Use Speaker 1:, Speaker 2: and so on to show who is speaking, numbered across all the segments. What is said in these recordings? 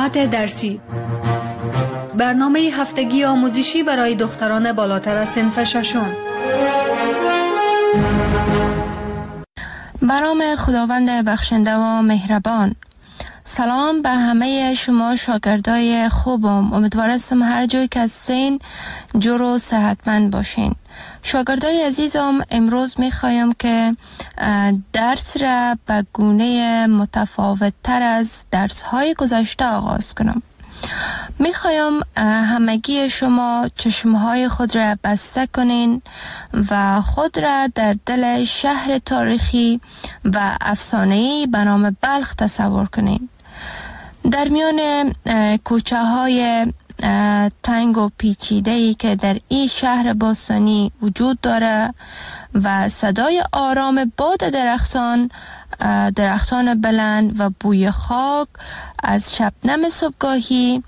Speaker 1: ساعت درسی، برنامه هفتگی آموزشی برای دختران بالاتر از صنف ششم.
Speaker 2: به نام خداوند بخشنده و مهربان. سلام به همه شما شاگردای خوبم. امیدوارم هر جایی که هستین جور و صحتمند باشین. شاگردای عزیزم، امروز میخوایم که درس را به گونه متفاوت تر از درس های گذشته آغاز کنم. میخوایم همگی شما چشمهای خود را بسته کنین و خود را در دل شهر تاریخی و افسانه‌ای به نام بلخ تصور کنین. در میان کوچه های تنگ و پیچیده‌ای که در این شهر باستانی وجود داره و صدای آرام باد درختان بلند و بوی خاک از شبنم صبحگاهی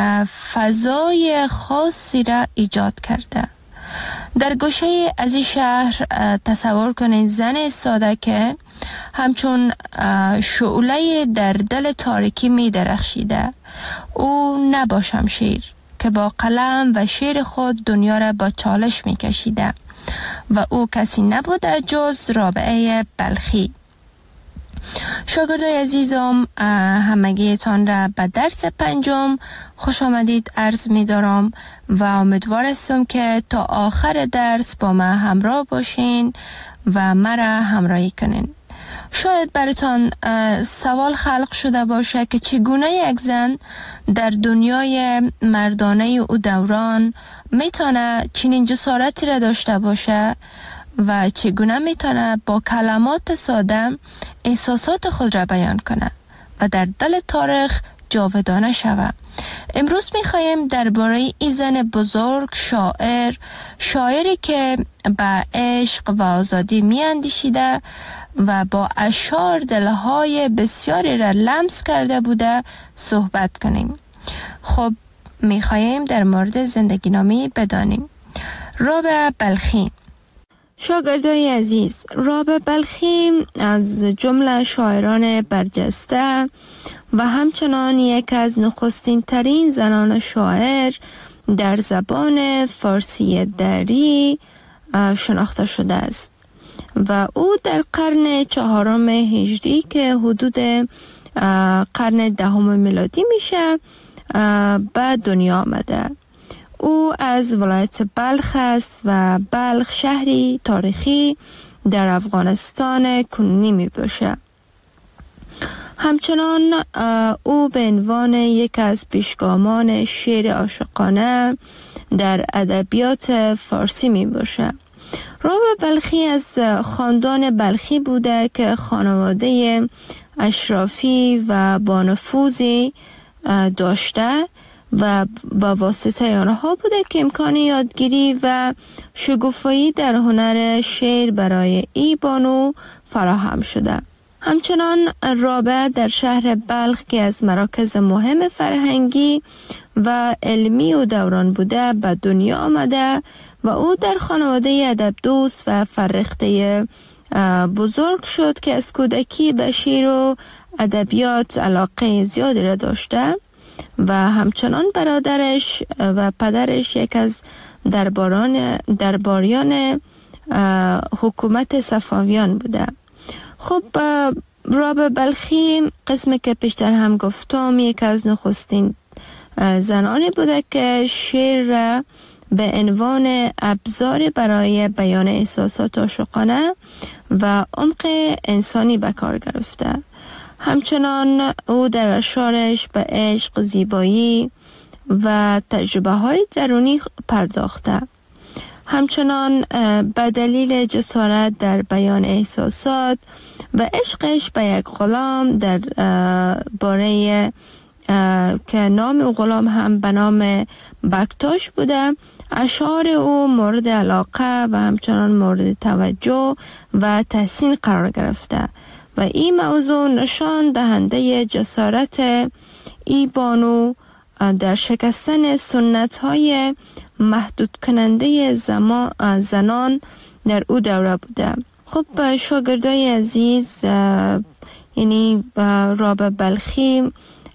Speaker 2: فضای خاصی را ایجاد کرده. در گوشه از این شهر تصور کنید زن ایستاده که همچون شعله در دل تاریکی می درخشیده. او نه با شمشیر که با قلم و شعر خود دنیا را با چالش می کشیده و او کسی نبوده جز رابعه بلخی. شاگردای عزیزم، همگیتان را به درس 5 خوش آمدید عرض می دارم و امیدوار هستم که تا آخر درس با من همراه باشین و مرا همراهی کنین. شاید براتان سوال خلق شده باشه که چگونه یک زن در دنیای مردانه او دوران میتونه چنین جسارتی را داشته باشه و چگونه میتونه با کلمات ساده احساسات خود را بیان کنه و در دل تاریخ جاودانه شوه. امروز میخوایم درباره این زن بزرگ، شاعری که به عشق و آزادی میاندیشیده و با اشعار دلهای بسیاری را لمس کرده بوده صحبت کنیم. خب میخوایم در مورد زندگی نامی بدانیم. رابعه بلخی. شاگردای عزیز، رابعه بلخی از جمله شاعران برجسته و همچنان یک از نخستین ترین زنان شاعر در زبان فارسی دری شناخته شده است و او در قرن 4 هجری که حدود قرن 10 میلادی میشه به دنیا آمده. او از ولایت بلخ است و بلخ شهری تاریخی در افغانستان کنونی می باشه. همچنان او به عنوان یک از پیشگامان شعر عاشقانه در ادبیات فارسی می باشه. رابعه بلخی از خاندان بلخی بوده که خانواده اشرافی و با نفوذی داشته و با واسطه آنها بوده که امکان یادگیری و شگوفایی در هنر شعر برای ای بانو فراهم شده. همچنان رابعه در شهر بلخ که از مراکز مهم فرهنگی و علمی و دوران بوده به دنیا آمده و او در خانواده ادب دوست و فرهیخته بزرگ شد که از کودکی به شعر و ادبیات علاقه زیادی را داشته و همچنان برادرش و پدرش یک از درباریان حکومت صفویان بوده. خب رابعه بلخی قسمی که پیشتر هم گفتم یک از نخستین زنانی بوده که شعر را به عنوان ابزار برای بیان احساسات عاشقانه و عمق انسانی به کار گرفته. همچنان او در اشعارش به عشق، زیبایی و تجربه های درونی پرداخته. همچنان به دلیل جسارت در بیان احساسات و عشقش به یک غلام در باره که نام او غلام هم به نام بکتاش بوده، اشعار او مورد علاقه و همچنان مورد توجه و تحسین قرار گرفته و این موضوع نشان دهنده جسارت ای بانو در شکستن سنت های محدود کننده زنان در او دوره بوده. خب شاگردای عزیز، یعنی رابعه بلخی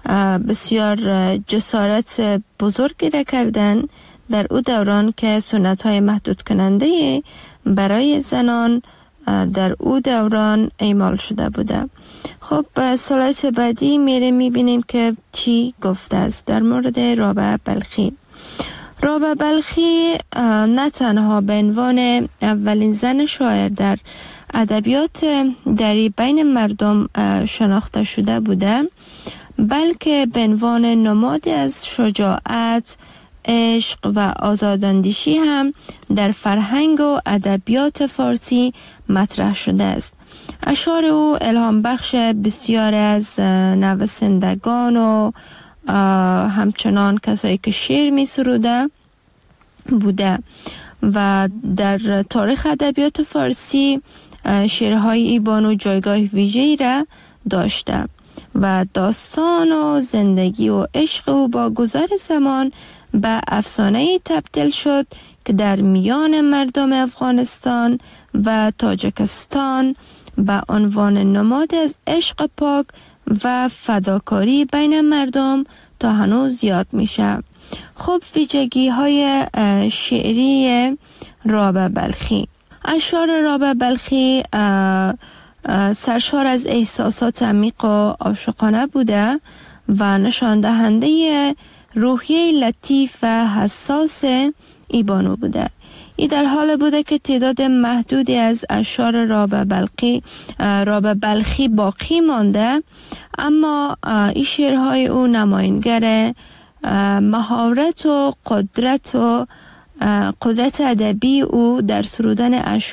Speaker 2: بسیار جسارت بزرگی را کردن در او دوران که سنت‌های محدود کننده برای زنان در او دوران اعمال شده بوده. خب سلایت بعدی میبینیم که چی گفته است در مورد رابعه بلخی. رابعه بلخی نه تنها به عنوان اولین زن شاعر در ادبیات دری بین مردم شناخته شده بوده، بلکه به عنوان نمادی از شجاعت، عشق و آزاداندیشی هم در فرهنگ و ادبیات فارسی مطرح شده است. اشعار او الهام بخش بسیار از نویسندگان و همچنان کسایی که شعر می سروده بوده و در تاریخ ادبیات فارسی شعرهای ای بانو جایگاه ویژه‌ای را داشته و داستان و زندگی و عشق او با گذر زمان به افسانه‌ای تبدیل شد که در میان مردم افغانستان و تاجیکستان به عنوان نماد از عشق پاک و فداکاری بین مردم تا هنوز یاد میشه. خب ویژگی های شعری رابعه بلخی. اشعار رابعه بلخی سرشار از احساسات عمیق و عاشقانه بوده و نشان دهنده روحیه لطیف و حساس ای بانو بوده. ای در حال بوده که تعداد محدودی از اشعار رابعه بلخی باقی مانده، اما این شعرهای او نمایانگر مهارت و قدرت ادبی او در سرودن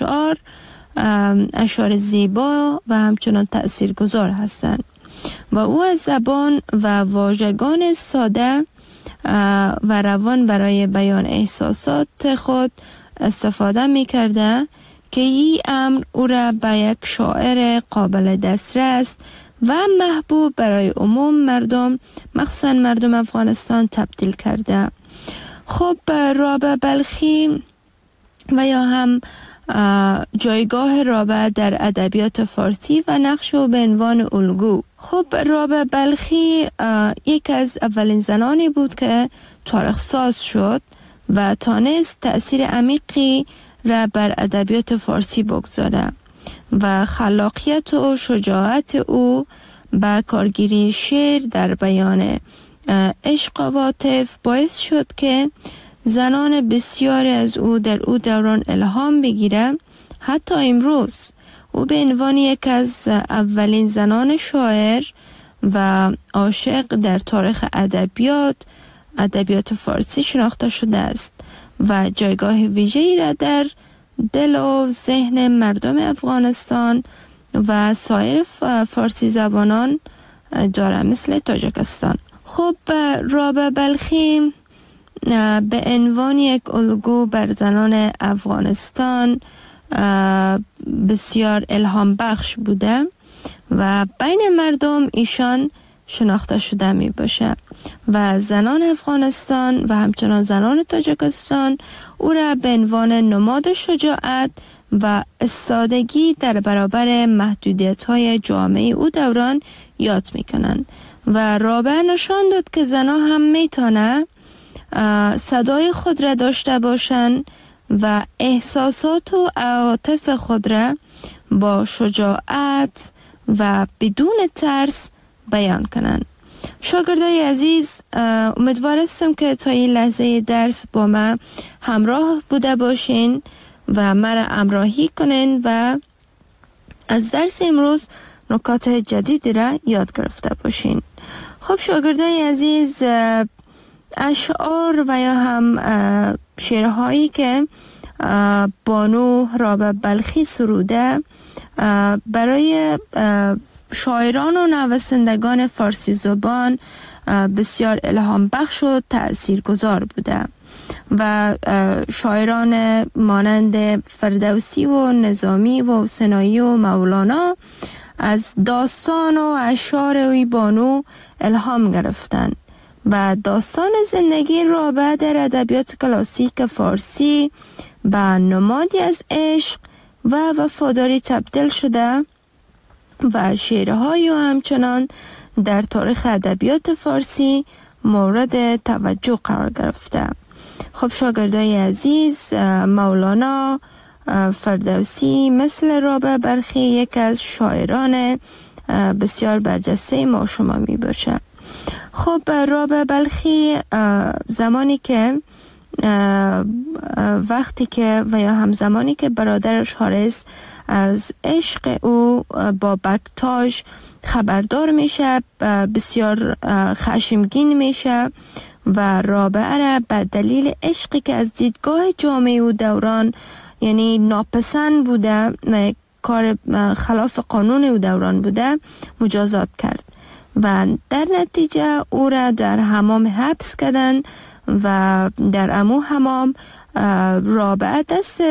Speaker 2: اشعار زیبا و همچنان تأثیرگذار هستند و او از زبان و واژگان ساده و روان برای بیان احساسات خود استفاده می کرده که این امر او را به یک شاعر قابل دسترس و محبوب برای عموم مردم، مخصوصا مردم افغانستان، تبدیل کرده. خب رابعه بلخی و یا هم جایگاه رابعه در ادبیات فارسی و نقش او به عنوان الگو. خب رابعه بلخی یک از اولین زنانی بود که تاریخ ساز شد و تانست تأثیر عمیقی را بر ادبیات فارسی بگذاره و خلاقیت و شجاعت او با کارگیری شعر در بیان عشق و عاطف باعث شد که زنان بسیاری از او در او دوران الهام بگیره. حتی امروز او به عنوان یک از اولین زنان شاعر و عاشق در تاریخ ادبیات فارسی شناخته شده است و جایگاه ویژه‌ای را در دل و ذهن مردم افغانستان و سایر فارسی زبانان داره، مثل تاجیکستان. خب رابعه بلخی به عنوان یک الگو بر زنان افغانستان بسیار الهام بخش بوده و بین مردم ایشان شناخته شده می باشه و زنان افغانستان و همچنان زنان تاجیکستان او را به عنوان نماد شجاعت و استادگی در برابر محدودیت‌های جامعه او دوران یاد می‌کنند و رابعه نشان داد که زنان هم میتونه صدای خود را داشته باشند و احساسات و عواطف خود را با شجاعت و بدون ترس بیان کنند. شاگردای عزیز، امیدوار هستم که تا این لحظه درس با من همراه بوده باشین و مرا همراهی کنین و از درس امروز نکات جدیدی را یاد گرفته باشین. خب شاگردای عزیز، اشعار و یا هم شعرهایی که بانو رابعه بلخی سروده برای شاعران و نویسندگان فارسی زبان بسیار الهام بخش و تأثیرگذار بوده و شاعران مانند فردوسی و نظامی و سنایی و مولانا از داستان و اشعار اوی بانو الهام گرفتن و داستان زندگی رابعه در ادبیات کلاسیک فارسی به نمادی از عشق و وفاداری تبدیل شده و شعرهای و همچنان در تاریخ ادبیات فارسی مورد توجه قرار گرفته. خب شاگردای عزیز، مولانا فردوسی مثل رابعه بلخی یک از شاعران بسیار برجسته ما شما می باشه. خب رابعه بلخی زمانی که وقتی که و یا همزمانی که برادرش حارث از عشق او با بکتاژ خبردار میشه، بسیار خشمگین میشه و رابعه را به دلیل عشقی که از دیدگاه جامعه و دوران یعنی ناپسند بوده و کار خلاف قانون او دوران بوده مجازات کرد و در نتیجه او را در حمام حبس کردن و در امو حمام رابعه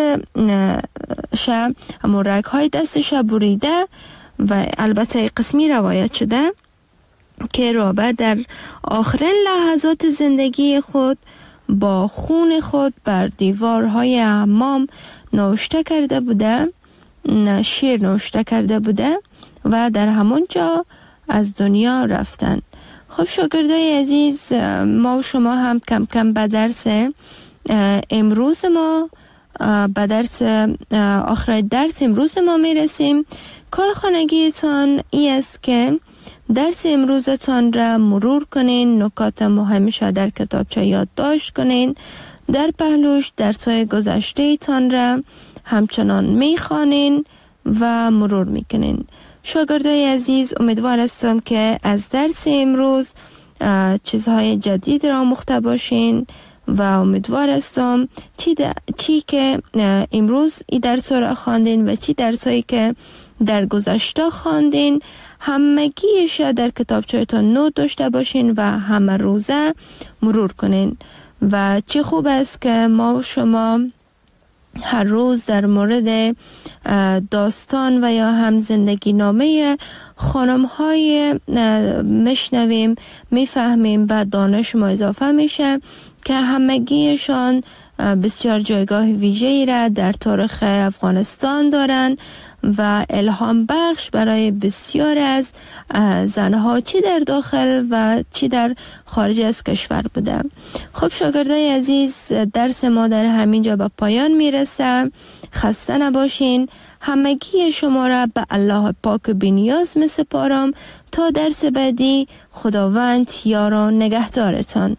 Speaker 2: رگ های دستش بریده و البته قسمی روایت شده که رابعه در آخرین لحظات زندگی خود با خون خود بر دیوارهای حمام نوشته کرده بوده، شعر نوشته کرده بوده و در همون جا از دنیا رفتن. خب شاگردای عزیز، ما و شما هم کم کم به درس امروز ما به درس آخر درس امروز ما میرسیم. کارخانگیتان ای است که درس امروزتان را مرور کنین، نکات مهمش در کتابچه یادداشت کنین، در پهلوش درس‌های گذشته تان را همچنان میخوانین و مرور میکنین. شاگردای عزیز، امیدوار هستم که از درس امروز چیزهای جدید را آموخته باشین و امیدوار هستم چی که امروز این درس را خواندین و چی درسایی که در گذشته خواندین همگیش در کتابچه‌تان نوت داشته باشین و همه روزه مرور کنین. و چه خوب است که ما و شما هر روز در مورد داستان و یا هم زندگی نامه خانم های میشنویم، میفهمیم و دانش ما اضافه میشه که همگیشان بسیار جایگاه ویژه‌ای را در تاریخ افغانستان دارن و الهام بخش برای بسیار از زنها چی در داخل و چی در خارج از کشور بوده. خب شاگردای عزیز، درس ما در همین جا به پایان میرسه. خسته نباشین. همگی شما را به الله پاک و بی‌نیاز میسپارم تا درس بعدی. خداوند یار و نگهدارتان.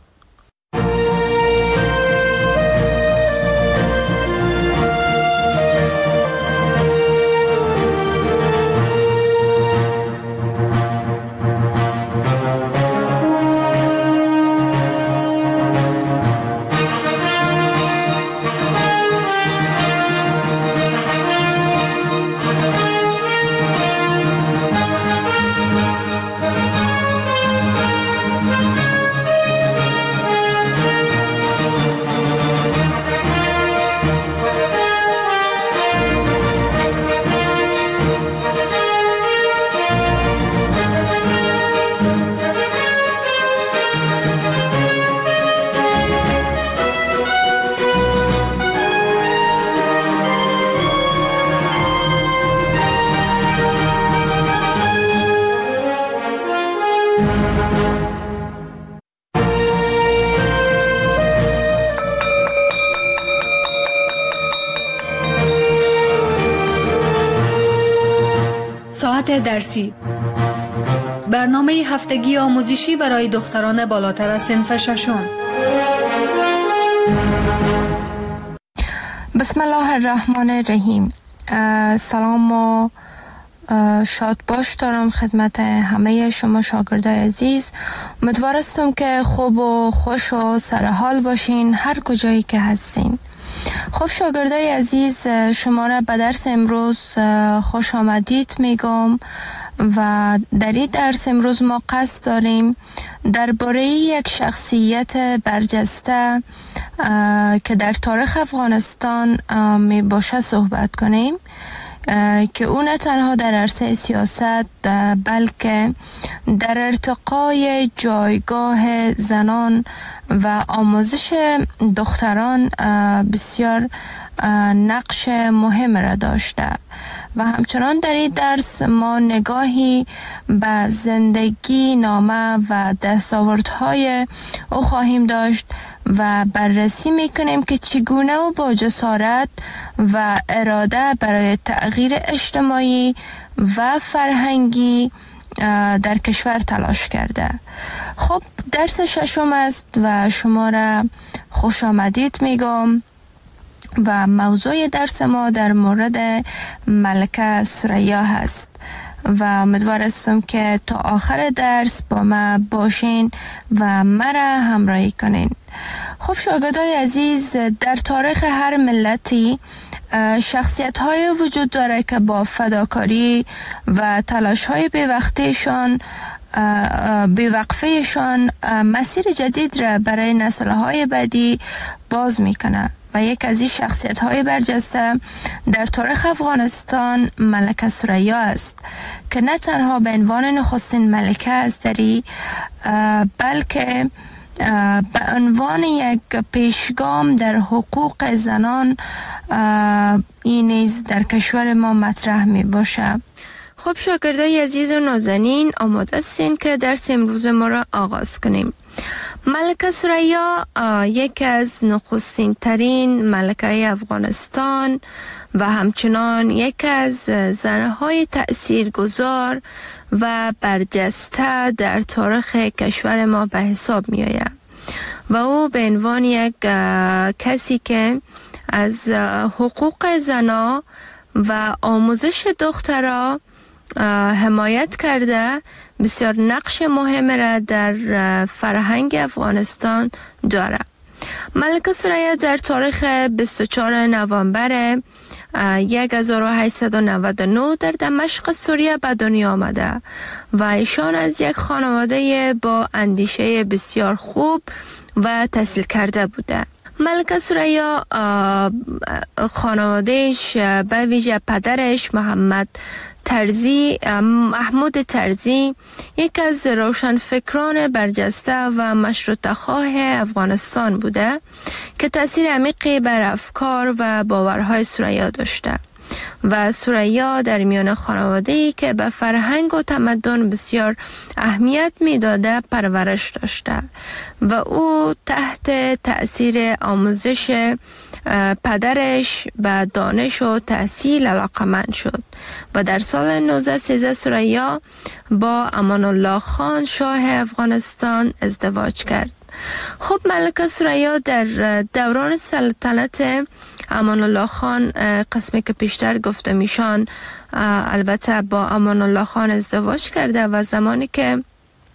Speaker 1: ساعت درسی، برنامه هفتگی آموزشی برای دختران بالاتر از صنف ششم.
Speaker 2: بسم الله الرحمن الرحیم. سلام و شاد باش دارم خدمت همه شما شاگردای عزیز. امیدوار هستم که خوب و خوش و سرحال باشین هر کجایی که هستین. خب شاگردای عزیز، شما را به درس امروز خوش آمدید میگم و در این درس امروز ما قصد داریم درباره یک شخصیت برجسته که در تاریخ افغانستان می باشه صحبت کنیم که او نه تنها در عرصه سیاست بلکه در ارتقای جایگاه زنان و آموزش دختران بسیار نقش مهم را داشته و همچنان در این درس ما نگاهی به زندگی نامه و دستاوردهای او خواهیم داشت و بررسی میکنیم که چگونه او با جسارت و اراده برای تغییر اجتماعی و فرهنگی در کشور تلاش کرده. خب درس ششم است و شما را خوش آمدید میگم و موضوع درس ما در مورد ملکه ثریا هست و امیدوار هستم که تا آخر درس با ما باشین و مرا همراهی کنین. خب شاگردای عزیز، در تاریخ هر ملتی شخصیت های وجود داره که با فداکاری و تلاش های بیوقفهشان مسیر جدید را برای نسل های بعدی باز میکنه و یک از این شخصیت های برجسته در تاریخ افغانستان ملکه ثریا است که نه تنها به عنوان نخستین ملکه است بلکه به عنوان یک پیشگام در حقوق زنان این نیز در کشور ما مطرح می باشه. خب شاگردای عزیز و نازنین، آماده هستین که درس امروز ما را آغاز کنیم. ملکه ثریا یکی از نخستین ترین ملکه افغانستان و همچنان یکی از زنهای تأثیرگذار و برجسته در تاریخ کشور ما به حساب می آید و او به عنوان یک کسی که از حقوق زنا و آموزش دخترها حمایت کرده بسیار نقش مهم را در فرهنگ افغانستان داره. ملکه ثریا در تاریخ 24 نوامبر 1899 در دمشق سوریه به دنیا آمده و ایشان از یک خانواده با اندیشه بسیار خوب و تحصیل کرده بوده. ملکه ثریا خانوادهش به ویژه پدرش محمود ترزی یک از روشنفکران برجسته و مشروطه خواه افغانستان بوده که تأثیر عمیقی بر افکار و باورهای ثریا داشته و ثریا در میان خانواده‌ای که به فرهنگ و تمدن بسیار اهمیت میداده پرورش داشته و او تحت تأثیر آموزش پدرش به دانش و تحصیل علاقمند شد و در سال 1913 ثریا با امان الله خان شاه افغانستان ازدواج کرد. خب ملکه ثریا در دوران سلطنت امان الله خان، قسمی که پیشتر گفتم ایشان البته با امان الله خان ازدواج کرده و زمانی که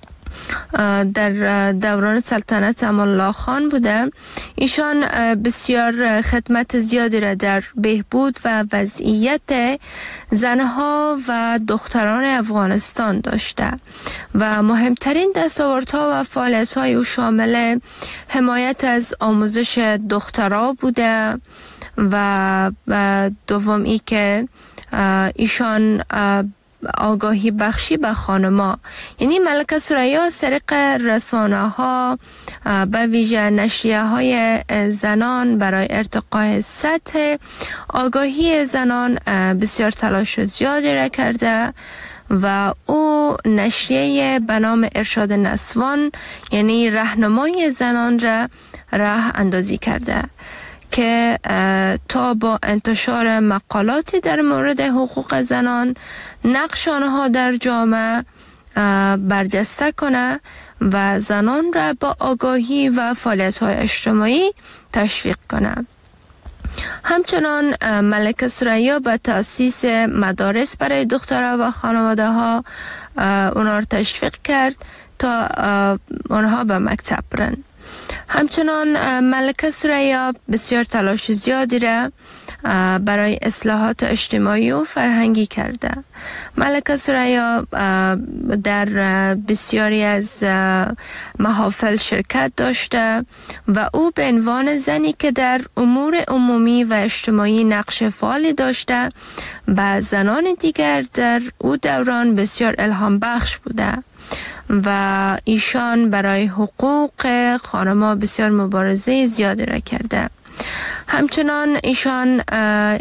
Speaker 2: در دوران سلطنت امان الله خان بوده ایشان بسیار خدمت زیادی را در بهبود و وضعیت زنها و دختران افغانستان داشته و مهمترین دستاوردها و فعالیت‌های او شامل حمایت از آموزش دخترها بوده و دومی که ایشان آگاهی بخشی به خانما، یعنی ملکه ثریا از طریق رسانه ها به ویژه نشریه های زنان برای ارتقای سطح آگاهی زنان بسیار تلاش زیادی را کرده و او نشریه به نام ارشاد نسوان یعنی راهنمای زنان را راه اندازی کرده که تا با انتشار مقالاتی در مورد حقوق زنان نقش آنها در جامعه برجسته کنه و زنان را با آگاهی و فعالیت‌های اجتماعی تشویق کنه. همچنان ملکه ثریا به تأسیس مدارس برای دخترها و خانواده ها اونها را تشویق کرد تا اونها به مکتب برن. همچنان ملکه ثریا بسیار تلاش زیادی را برای اصلاحات اجتماعی و فرهنگی کرده. ملکه ثریا در بسیاری از محافل شرکت داشته و او به عنوان زنی که در امور عمومی و اجتماعی نقش فعالی داشته به زنان دیگر در او دوران بسیار الهام بخش بوده و ایشان برای حقوق خانم‌ها بسیار مبارزه زیادی را کرده. همچنان ایشان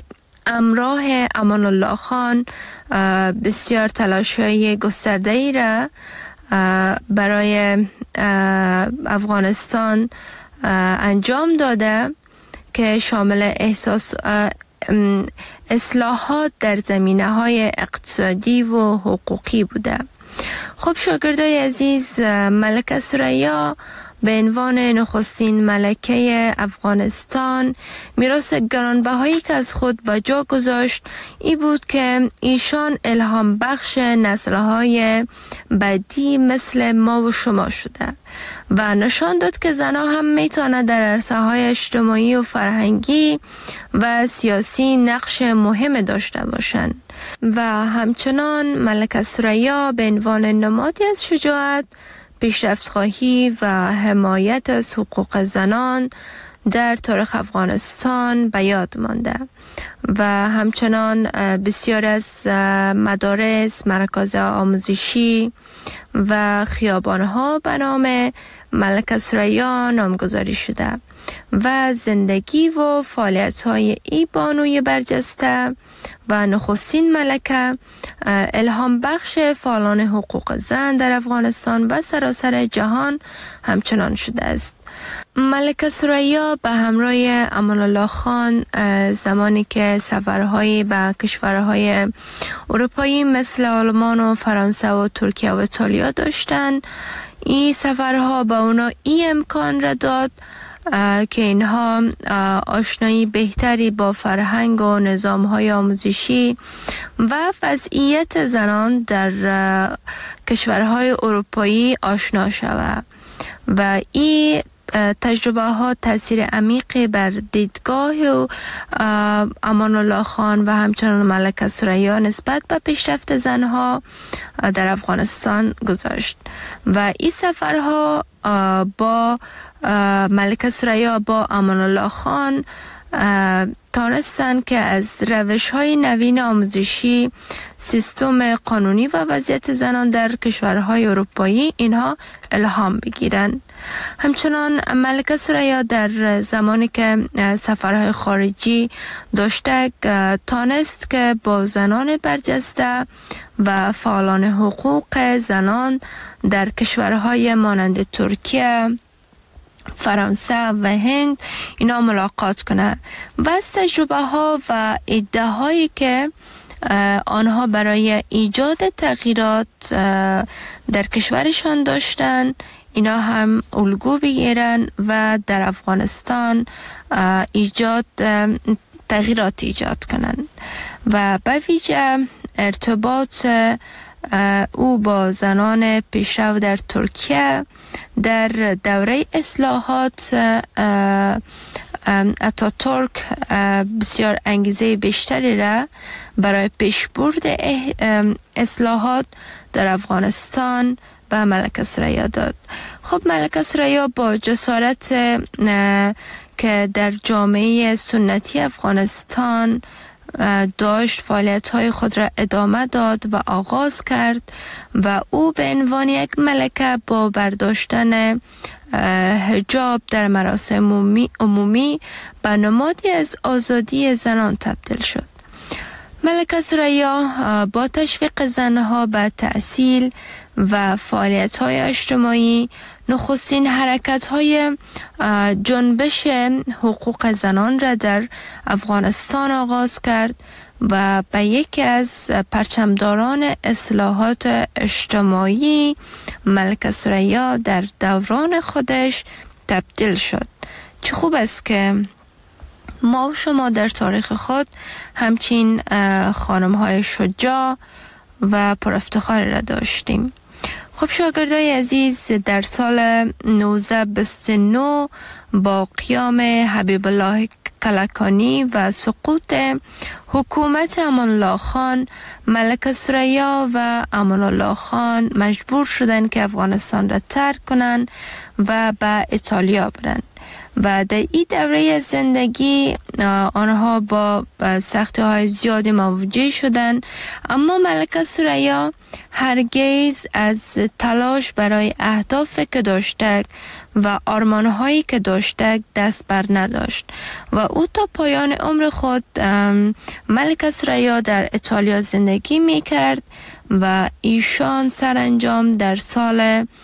Speaker 2: همراه امان الله خان بسیار تلاش‌های گسترده‌ای را برای افغانستان انجام داده که شامل اصلاحات در زمینه‌های اقتصادی و حقوقی بوده. خب شاگردای عزیز، ملکه ثریا به عنوان نخستین ملکه افغانستان میراث گرانبهایی که از خود به جا گذاشت این بود که ایشان الهام بخش نسل‌های بعدی مثل ما و شما شده و نشان داد که زنها هم میتونه در عرصه‌های اجتماعی و فرهنگی و سیاسی نقش مهم داشته باشند و همچنان ملکه ثریا به عنوان نمادی از شجاعت، پیشرفت‌خواهی و حمایت از حقوق زنان در تاریخ افغانستان به یاد مانده و همچنان بسیار از مدارس، مراکز آموزشی و خیابان‌ها به نام ملکه ثریا نامگذاری شده و زندگی و فعالیت‌های ای بانوی برجسته و نخستین ملکه الهام بخش فعالان حقوق زن در افغانستان و سراسر جهان همچنان شده است. ملکه ثریا به همراه امان الله خان زمانی که سفرهایی به کشورهای اروپایی مثل آلمان و فرانسه و ترکیه و ایتالیا داشتند، این سفرها به اونا این امکان را داد که اینها آشنایی بهتری با فرهنگ و نظام‌های آموزشی و وضعیت زنان در کشورهای اروپایی آشنا شود و این تجربه ها تاثیر عمیقی بر دیدگاه و امان الله خان و همچنان ملکه ثریا نسبت به پیشرفت زنها در افغانستان گذاشت و این سفرها با ملکه ثریا با امان الله خان تانستند که از روش‌های نوین آموزشی، سیستم قانونی و وضعیت زنان در کشورهای اروپایی اینها الهام بگیرند. همچنان ملکه ثریا در زمانی که سفرهای خارجی داشته تانست که با زنان برجسته و فعالان حقوق زنان در کشورهای مانند ترکیه، فرانسه و هند اینا ملاقات کنه و از تجربه ها و ایده هایی که آنها برای ایجاد تغییرات در کشورشان داشتن اینا هم الگو بگیرن و در افغانستان تغییرات ایجاد کنن و به ویژه ارتباط او با زنان پیشرو در ترکیه در دوره اصلاحات اتاتورک بسیار انگیزه بیشتری را برای پیشبرد اصلاحات در افغانستان به ملکه ثریا داد. خب ملکه ثریا با جسارت که در جامعه سنتی افغانستان داشت فعالیت‌های خود را ادامه داد و آغاز کرد و او به عنوان یک ملکه با برداشتن حجاب در مراسم عمومی به نمادی از آزادی زنان تبدیل شد. ملکه ثریا با تشویق زنها به تحصیل و فعالیت‌های اجتماعی نخستین حرکت‌های جنبش حقوق زنان را در افغانستان آغاز کرد و به یکی از پرچمداران اصلاحات اجتماعی ملکه ثریا در دوران خودش تبدیل شد. چه خوب است که ما و شما در تاریخ خود همچین خانم‌های شجاع و پرافتخاری را داشتیم. خب شاگردای عزیز، در سال 1929 با قیام حبیب الله کلکانی و سقوط حکومت امان الله خان، ملکه ثریا و امان الله خان مجبور شدند که افغانستان را ترک کنند و به ایتالیا برند و در این دوره از زندگی آنها با سختی های زیادی مواجه شدند، اما ملکه ثریا هرگز از تلاش برای اهدافی که داشته و آرمانهایی که داشته دست بر نداشت و او تا پایان عمر خود ملکه ثریا در ایتالیا زندگی می کرد و ایشان سرانجام در سال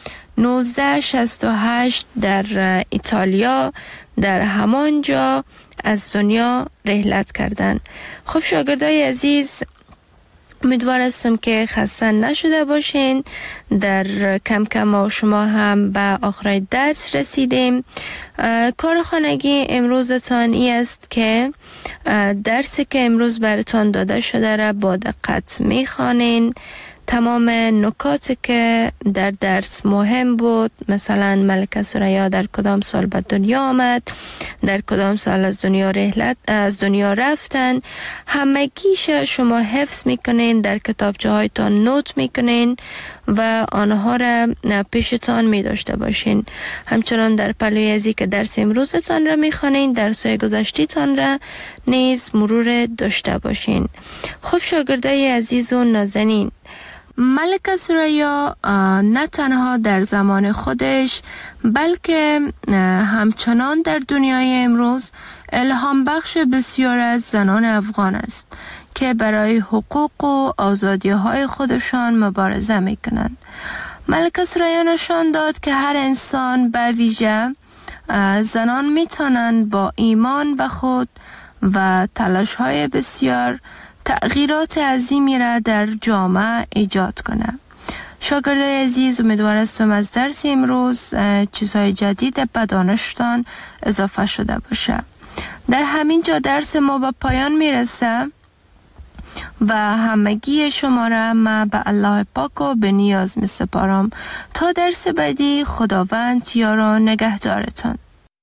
Speaker 2: 1968 در ایتالیا در همانجا از دنیا رحلت کردند. خب شاگردای عزیز، امیدوار هستم که خسته نشده باشین. در کم کم ما شما هم به آخر درس رسیدیم. کار خانگی امروزتان ای است که درسی که امروز براتان داده شده را با دقت میخوانین. تمام نکاتی که در درس مهم بود، مثلا ملکه ثریا در کدام سال به دنیا آمد، در کدام سال از دنیا رفتن، همگیش شما حفظ میکنین، در کتابچه هایتان نوت میکنین و آنها را پیشتان میداشته باشین. همچنان در پلوی ازی که درس امروزتان را میخوانین، درس‌های گذشته‌تان را نیز مرور داشته باشین. خب شاگردای عزیز و نازنین، ملکه ثریا نه تنها در زمان خودش بلکه همچنان در دنیای امروز الهام بخش بسیار از زنان افغان است که برای حقوق و آزادی های خودشان مبارزه می کنند. ملکه ثریا نشان داد که هر انسان به ویژه زنان می توانند با ایمان به خود و تلاش های بسیار تغییرات عظیمی را در جامعه ایجاد کنه. شاگردای عزیز، امیدوار هستم از درس امروز چیزهای جدید به دانشتان اضافه شده باشه. در همین جا درس ما به پایان میرسه و همگی شما را من به الله پاک و به نیاز می سپارم. تا درس بعدی، خداوند یار و نگهدارتان.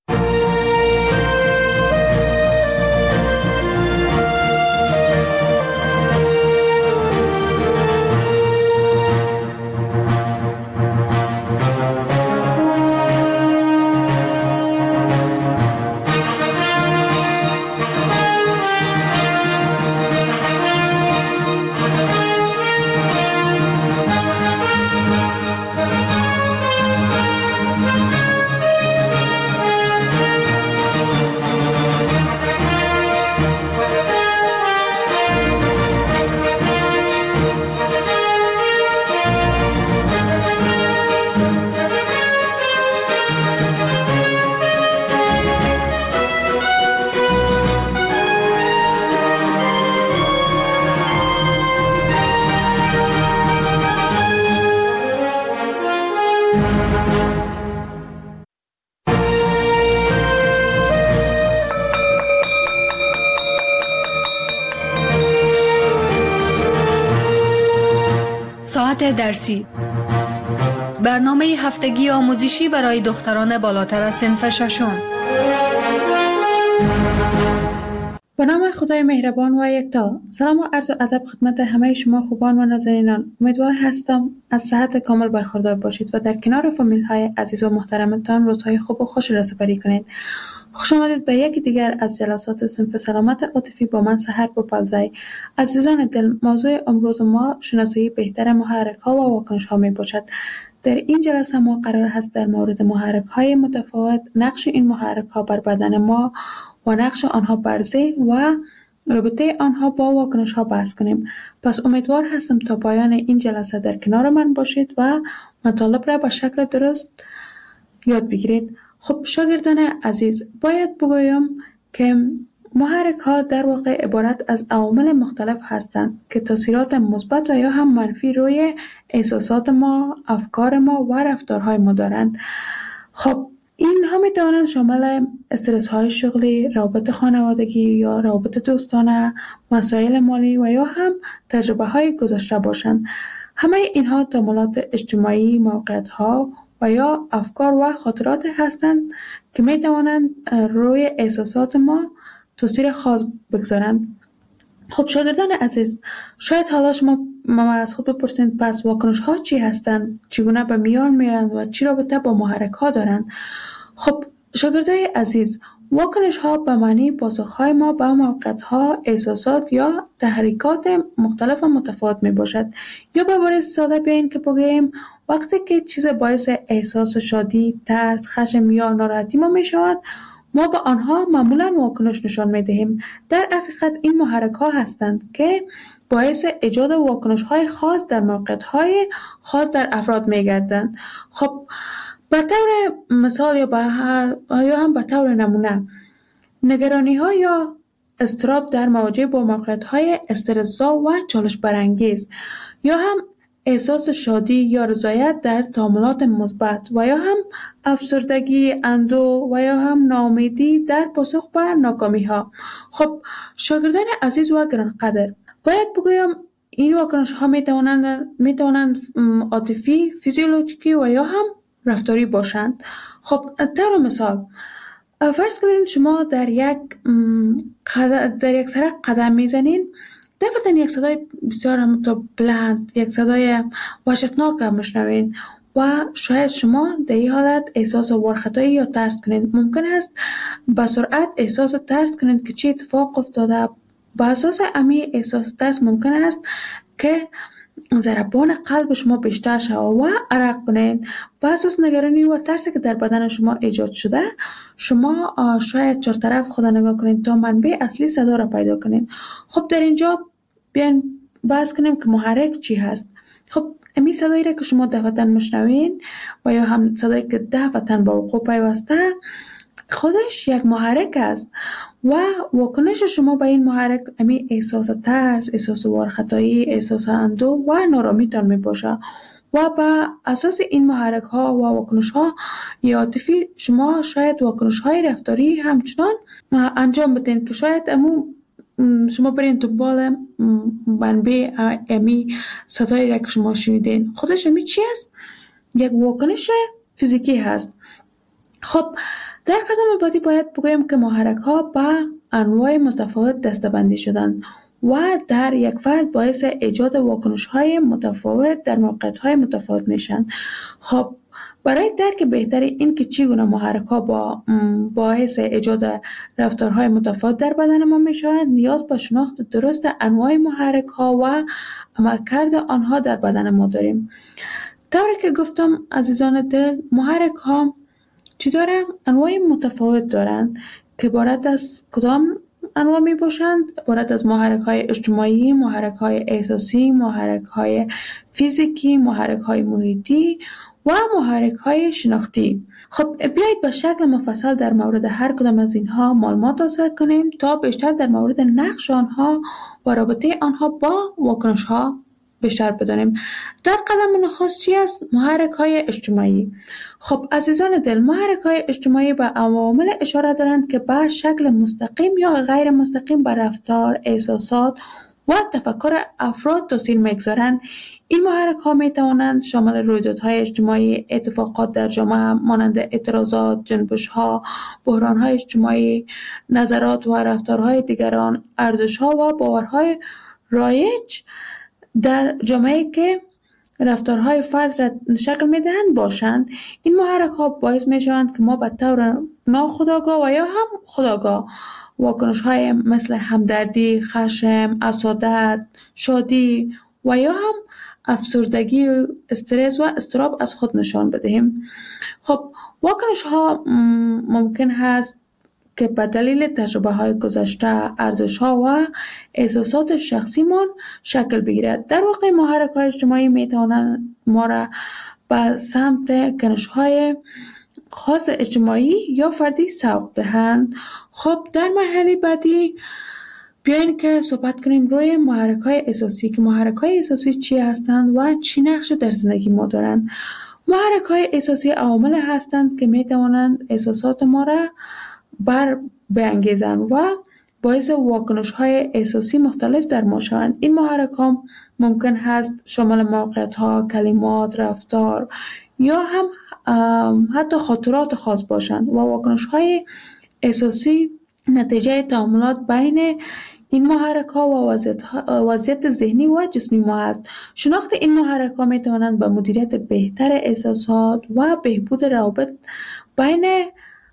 Speaker 1: ساعت درسی، برنامه هفتگی آموزشی برای دختران بالاتر از صنف ششم.
Speaker 3: به نام خدای مهربان و یکتا. سلام و عرض و ادب خدمت همه شما خوبان و نازنینان. امیدوار هستم از صحت کامل برخوردار باشید و در کنار فامیل های عزیز و محترمتان روزهای خوب و خوش را سپری کنید. خوش آمدید به یکی دیگر از جلسات صنف سلامت عاطفی با من سحر بوپالزی. عزیزان دل، موضوع امروز ما شناسایی بهتر محرک ها و واکنش ها می باشد. در این جلسه ما قرار هست در مورد محرک های متفاوت، نقش این محرک ها بر بدن ما و نقش آنها بر ذهن و رابطه آنها با واکنش ها بحث کنیم. پس امیدوار هستم تا پایان این جلسه در کنار من باشید و مطالب را به شکل درست یاد بگیرید. خب شاگردان عزیز، باید بگویم که محرک ها در واقع عبارت از عوامل مختلف هستند که تاثیرات مثبت و یا هم منفی روی احساسات ما، افکار ما و رفتارهای ما دارند. خب اینها می توانند شامل استرس های شغلی، روابط خانوادگی یا روابط دوستانه، مسائل مالی و یا هم تجربه های گذشته باشند. همه اینها تمایلات اجتماعی، موقعیت ها و یا افکار و خاطرات هستند که می توانند روی احساسات ما تاثیر خاص بگذارند. خب شاگردان عزیز، شاید حالا شما از خود بپرسید پس واکنش ها چی هستند، چگونه به میان میآیند و چی رابطه با محرک ها دارند؟ خب شاگردای عزیز، واکنش ها به معنی پاسخ های ما به موقعیت ها، احساسات یا تحریکات مختلف و متفاوت می باشد. یا به عبارت ساده بیاین که بگوییم وقتی که چیز باعث احساس شادی، ترس، خشم یا ناراحتی ما می شود، ما به آنها معمولا واکنش نشان می دهیم. در حقیقت این محرک ها هستند که باعث ایجاد واکنش های خاص در موقعیت های خاص در افراد می گردند. خب به طور مثال یا هم به طور نمونه، نگرانی ها یا اضطراب در مواجهه با موقعیت های استرس‌زا و چالش برانگیز، یا هم احساس شادی یا رضایت در تعاملات مثبت، و یا هم افسردگی، اندوه و یا هم ناامیدی در پاسخ به ناکامی ها. خب شاگردان عزیز و گرانقدر، باید بگویم این واکنش ها می توانند عاطفی، فیزیولوژیکی و یا هم رفتاری باشند. خب طور مثال، فرض کنید شما در یک سرک قدم میزنین، دفعتاً یک صدای بسیار بلند، یک صدای وحشتناک میشنوین و شاید شما در این حالت احساس وارخطایی یا ترس کنید. ممکن است به سرعت احساس ترس کنید که چه اتفاق افتاده. با اساس امی احساس ترس ممکن است که ضربان قلب شما بیشتر شود و عرق کنید. با اساس نگرانی و ترسی که در بدن شما ایجاد شده، شما شاید چهارطرف خدا نگاه کنید تا منبع اصلی صدا را پیدا کنید. خب در اینجا بیاین بحث کنیم که محرک چی هست. خب امی صدایی را که شما دفعتاً میشنوین و یا هم صدایی که دفعتاً با وقوع پیوسته، خودش یک محرک است و واکنش شما به این محرک امی احساس ترس، احساس وارخطایی، احساس اندوه و نارامیتان می باشه و به اساس این محرک ها و واکنش ها عاطفی شما شاید واکنش های رفتاری همچنان انجام بدین که شاید شما برین دنبال منبع امی صدایی را که شما شنیدین. خودش امی چی است؟ یک واکنش فیزیکی هست. خب در قدم بعدی باید بگویم که محرک ها به انواع متفاوت دسته‌بندی شدند و در یک فرد باعث ایجاد واکنش های متفاوت در موقعیت های متفاوت میشن. خب برای درک بهتر این که چگونه محرک ها باعث ایجاد رفتارهای متفاوت در بدن ما میشوند، نیاز به شناخت درست انواع محرک ها و عملکرد آنها در بدن ما داریم. طوری که گفتم عزیزان دل، محرک ها چی دارن؟ انواع متفاوت دارند که عبارت از کدام انواع می باشند؟ عبارت از محرک های اجتماعی، محرک های احساسی، محرک های فیزیکی، محرک های محیطی و محرک های شناختی. خب بیایید به شکل مفصل در مورد هر کدام از اینها معلومات حاصل کنیم تا بیشتر در مورد نقش آنها و رابطه آنها با واکنش ها بیشتر بدانیم. در قدم نخست چی است؟ محرک های اجتماعی. خب عزیزان دل، محرک های اجتماعی به عوامل اشاره دارند که به شکل مستقیم یا غیر مستقیم بر رفتار، احساسات و تفکر افراد تاثیر میگذارند. این محرک ها می توانند شامل رویدادهای اجتماعی، اتفاقات در جامعه مانند اعتراضات، جنبش ها، بحران های اجتماعی، نظرات و رفتارهای دیگران، ارزش ها و باورهای رایج در جامعه که رفتارهای فرد را شکل میدهند باشند. این محرک ها باعث می شوند که ما به طور ناخودآگاه و یا هم خودآگاه واکنش های مثل همدردی، خشم، حسادت، شادی و یا هم افسردگی، استرس و اضطراب از خود نشان بدهیم. خب واکنش ها ممکن هست که به دلیل تجربه های گذشته، ارزش ها و احساسات شخصی من شکل بگیرد. در واقع محرک های اجتماعی می توانند ما را به سمت کنش های خاص اجتماعی یا فردی سوق دهند. خب در مرحله بعدی بیاین که صحبت کنیم روی محرک های احساسی، که محرک های احساسی چی هستند و چی نقش در زندگی ما دارند. محرک های احساسی عوامل هستند که می توانند احساسات ما را بانگیزند و باعث واکنش های احساسی مختلف در ما شوند. این محرک ها ممکن هست شامل موقعیت ها، کلمات، رفتار یا هم حتی خاطرات خاص باشند و واکنش های احساسی نتیجه تعاملات بین این محرک ها و وضعیت ذهنی و جسمی ما است. شناخت این محرک ها می توانند به مدیریت بهتر احساسات و بهبود روابط بین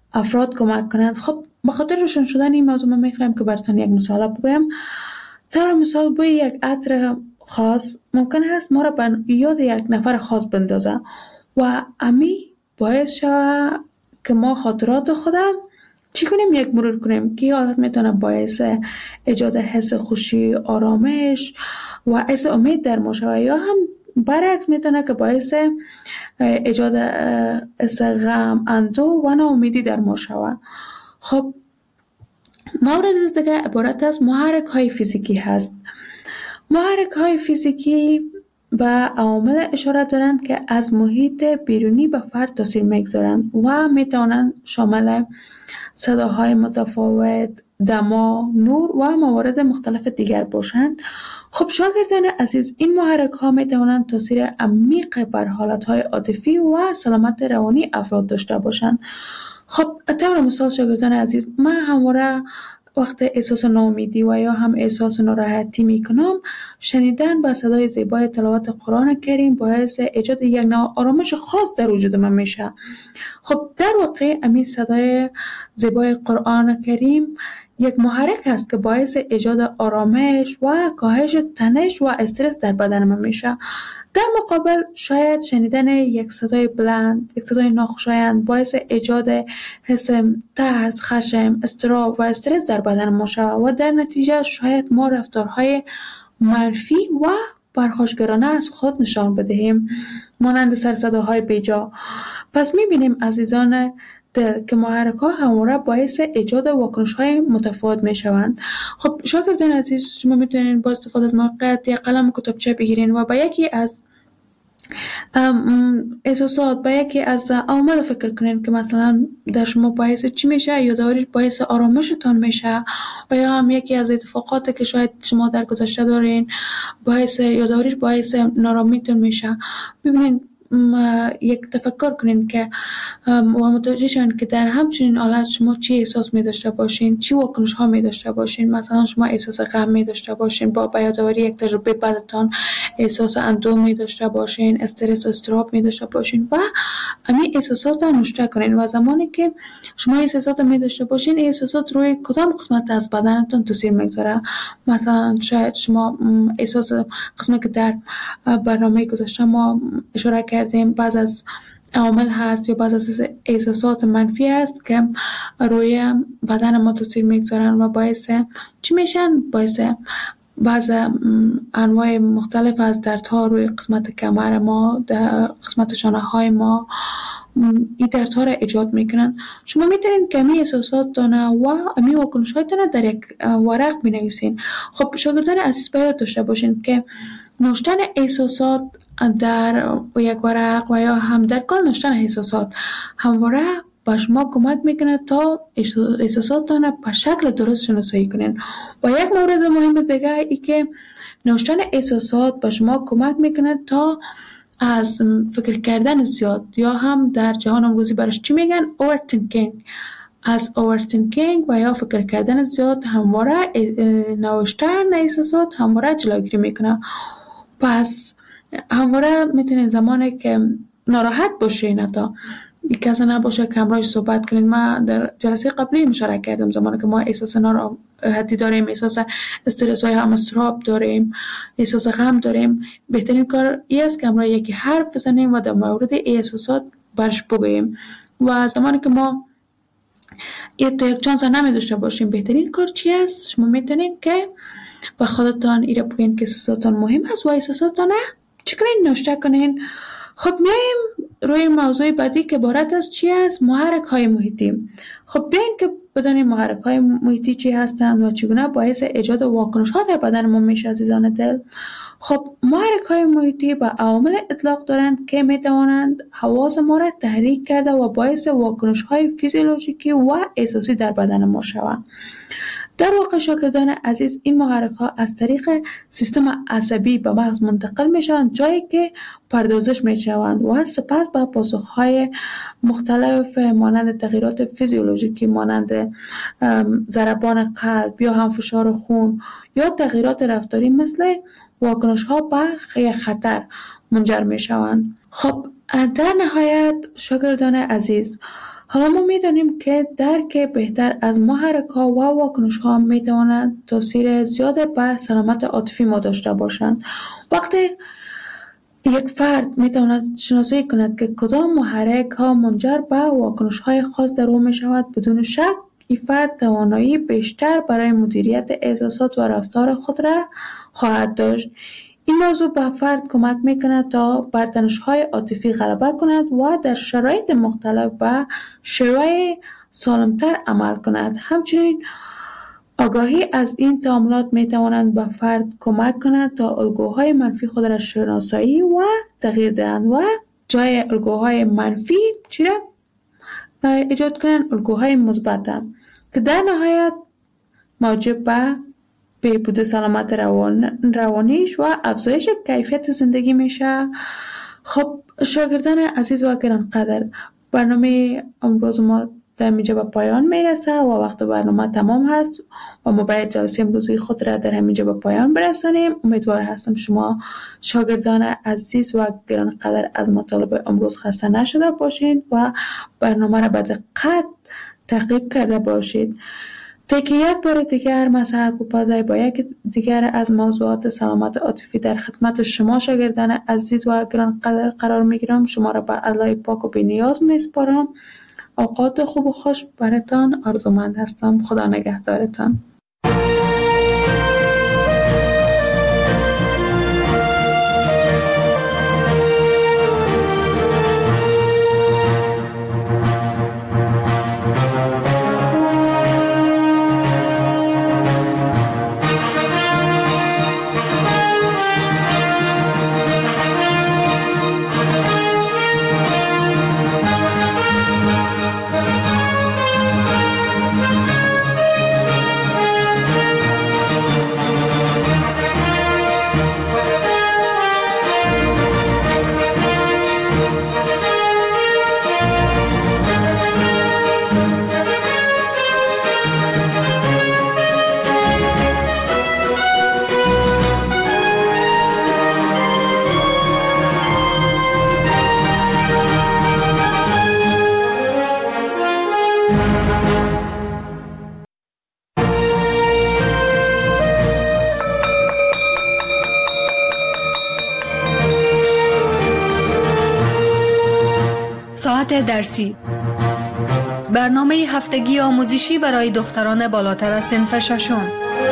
Speaker 3: افراد کمک کنند. خب به خاطر روشن شدن این موضوع من میخوایم که براتون یک مثال بگویم. طور مثال بوی یک عطر خاص ممکن است ما را به یاد یک نفر خاص بندازه و امی باعث شود که ما خاطرات خودم چی کنیم؟ یک مرور کنیم که حالت میتونه باعث ایجاد حس خوشی، آرامش و حس امید در ما شود، یا هم برعکس میتونه که باعث ایجاد حس غم، اندوه و ناامیدی در ما شود. خب مورد دیگه عبارت از محرک های فیزیکی هست. محرک های فیزیکی به عوامل اشاره دارند که از محیط بیرونی به فرد تاثیر میگذارند و میتوانند شامل صداهای متفاوت، دما، نور و موارد مختلف دیگر باشند. خب شاگردان عزیز، این محرک ها می توانند تاثیر عمیق بر حالت های عاطفی و سلامت روانی افراد داشته باشند. خب طور مثال شاگردان عزیز، من همواره وقت احساس ناامیدی و یا هم احساس ناراحتی میکنم، شنیدن با صدای زیبای تلاوت قرآن کریم باعث ایجاد یک نوع آرامش خاص در وجود من میشه. خب در واقع همین صدای زیبای قرآن کریم یک محرک است که باعث ایجاد آرامش و کاهش تنش و استرس در بدن من میشه. در مقابل شاید شنیدن یک صدای بلند، یک صدای ناخوشایند باعث ایجاد حس ترس، خشم، اضطراب و استرس در بدن ما شود و در نتیجه شاید ما رفتارهای منفی و پرخاشگرانه از خود نشان بدهیم، مانند سرصداهای بیجا. پس میبینیم عزیزان که محرک ها همواره باعث ایجاد واکنش های متفاوت می شوند. خب شاگردان عزیز، شما میتونین با استفاده از موقعیت یک قلم و کتابچه بگیرین و به یکی از احساسات، به یکی از عوامل فکر کنین که مثلا در شما باعث چی میشه، یادآوریش باعث آرامشتان میشه و یا هم یکی از اتفاقاتی که شاید شما در گذشته دارین یادآوریش باعث نارامیتون میشه. ببینین یک تفکر کنین که و متوجه شون که در همچنین حالت شما چی احساس می داشته باشین، چی واکنش ها می داشته باشین. مثلا شما احساس غم می داشته باشین، با یادآوری یک تجربه بدتان احساس اندوه می داشته باشین، استرس و اضطراب می داشته باشین و همین احساسات را نوشته کنین و زمانی که شما احساسات می داشته باشین، احساسات روی کدام قسمت از بدنتون تاثیر میگذاره. مثلا شاید شما احساس قسمتی که در برنامه گذشته ما اشاره کردیم بعض از عوامل هست یا بعض از احساسات منفی هست که روی بدن ما تاثیر میگذارن و باعث چی میشن؟ باعث بعض انواع مختلف از دردها روی قسمت کمر ما، در قسمت شانه های ما این دردها را ایجاد میکنن. شما میتونین که امی احساسات دانه و امی واکنش های دانه در یک ورق بنویسین. خب شاگردان عزیز باید داشته باشین که نوشتن احساسات در یک ورق و یا هم در کل نوشتن احساسات همواره به شما کمک میکنه تا احساساتتان به شکل درست شناسایی کنین. و یک مورد مهم دیگه ای که نوشتن احساسات به شما کمک میکنه تا از فکر کردن زیاد یا هم در جهان امروزی برش چی میگن؟ overthinking. از overthinking و یا فکر کردن زیاد همواره نوشتن احساسات همواره جلوگیری میکنه. پس همواره میتونین زمانی که ناراحت باشین، حتی کسی نباشه که همراهش صحبت کنین. من در جلسه قبلی مشارکت کردم زمانی که ما احساس ناراحتی داریم، احساس استرس های هم اضطراب داریم، احساس غم داریم، بهترین کار این است که همراه یکی حرف بزنیم و در مورد احساسات برش بگوییم. و زمانی که ما یک چانس نمی داشته باشیم، بهترین کار چی است؟ شما میتونین که با خودتان ایره بگین که احساساتان مهم است و احساساتان چی کنین؟ نوشته کنین. خب میایم روی موضوع بعدی که عبارت از چی است؟ محرک های محیطی. خب بیاین که بدانیم محرک های محیطی چی هستند و چگونه باعث ایجاد واکنش ها در بدن ما میشه عزیزان دل. خب محرک های محیطی به عوامل اطلاق دارند که میتوانند حواس ما را تحریک کرده و باعث واکنش های فیزیولوژیکی و احساسی در بدن ما شوند. در واقع شاگردان عزیز، این محرک ها از طریق سیستم عصبی به مغز منتقل می شوند، جایی که پردازش می شوند و سپس به پاسخ های مختلف مانند تغییرات فیزیولوژیکی مانند ضربان قلب یا هم فشار خون یا تغییرات رفتاری مثل واکنش ها به خطر منجر می شوند. خب در نهایت شاگردان عزیز، حالا ما می‌دانیم که درک بهتر از محرک‌ها و واکنش‌ها می‌تواند تاثیر زیاد بر سلامت عاطفی ما داشته باشند. وقتی یک فرد می‌تواند شناسایی کند که کدام محرک‌ها منجر به واکنش‌های خاص در او می‌شود، بدون شک این فرد توانایی بیشتر برای مدیریت احساسات و رفتار خود را خواهد داشت. این موضوع به فرد کمک می‌کند تا بر تنش‌های عاطفی غلبه کند و در شرایط مختلف به شیوه سالم‌تر عمل کند. همچنین آگاهی از این تعاملات می‌تواند به فرد کمک کند تا الگوهای منفی خود را شناسایی و تغییر دهند و جای الگوهای منفی ایجاد کنند الگوهای مثبت که در نهایت موجب به بهبود سلامت روانیش و افزایش کیفیت زندگی میشه. خب شاگردان عزیز و گرانقدر، برنامه امروز ما در اینجا به پایان میرسه و وقت برنامه تمام هست و ما باید جلسه امروزی خود را در همینجا به پایان برسانیم. امیدوار هستم شما شاگردان عزیز و گرانقدر از مطالب امروز خسته نشده باشید و برنامه را به دقت تعقیب کرده باشید تا که یک بار دیگر من سحر پوپازی با یک دیگر از موضوعات سلامت عاطفی در خدمت شما شاگردان عزیز و گرانقدر قرار میگیرم. شما را به الله پاک و بی‌نیاز میسپارم. اوقات خوب و خوش براتان آرزومند هستم. خدا نگهدارتان.
Speaker 1: ساعت درسی، برنامه هفتگی آموزشی برای دختران بالاتر از صنف ششم.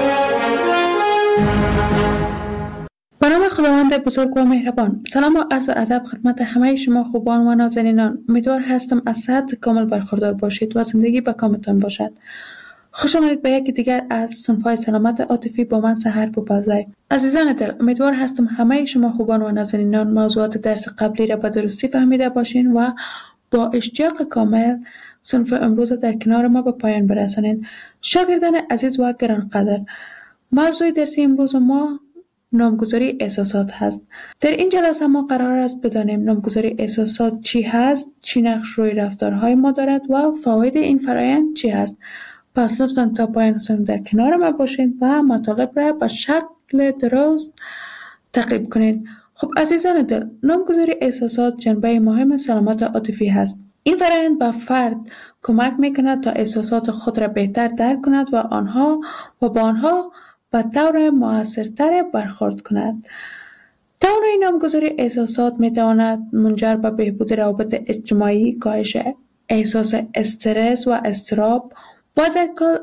Speaker 3: به نام خداوند بزرگ و مهربان. سلام و عرض ادب خدمت همه شما خوبان و نازنینان. امیدوار هستم از صحت کامل برخوردار باشید و زندگی به کامتان باشد. خوش آمدید به یکی دیگر از صنف‌های سلامت عاطفی با من سحر پوپازی. عزیزان دل، امیدوار هستم همه شما خوبان و نازنینان موضوعات درس قبلی را به درستی فهمیده باشین و با اشتیاق کامل صنف امروز در کنار ما به پایان برسانید. شاگردان عزیز و گرانقدر، موضوع درسی امروز ما نامگذاری احساسات هست. در این جلسه ما قرار است بدانیم نامگذاری احساسات چی هست، چی نقش روی رفتارهای ما دارد و فواید این فرآیند چی هست. پس لطفاً تا پایان صنف در کنار ما باشید و مطالب را به شکل درست تعقیب کنید. خب عزیزان دل، نامگذاری احساسات جنبه مهم سلامت عاطفی هست. این فرآیند به فرد کمک میکند تا احساسات خود را بهتر درک کند و با آنها به طور مؤثرتر برخورد کند. توانایی نامگذاری احساسات میتواند منجر به بهبود روابط اجتماعی، کاهش احساس استرس و اضطراب و در کل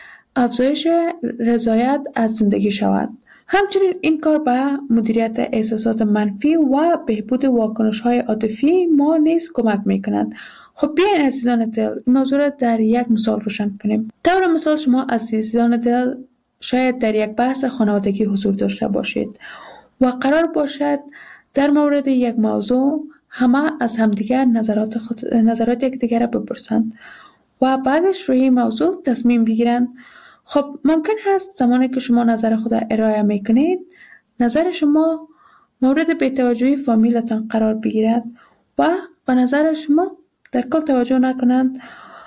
Speaker 3: افزایش رضایت از زندگی شود. همچنین این کار به مدیریت احساسات منفی و بهبود واکنش‌های عاطفی ما نیز کمک می‌کند. خب بیاین عزیزان دل این موضوع را در یک مثال روشن کنیم. طور مثال شما عزیزان دل شاید در یک بحث خانوادگی حضور داشته باشید و قرار باشد در مورد یک موضوع همه از همدیگر نظرات یکدیگر را بپرسند و بعدش روی این موضوع تصمیم بگیرند. خب ممکن هست زمانی که شما نظر خود ارائه میکنید نظر شما مورد بی‌توجهی فامیلتان قرار بگیرد و به نظر شما در کل توجه نکنند.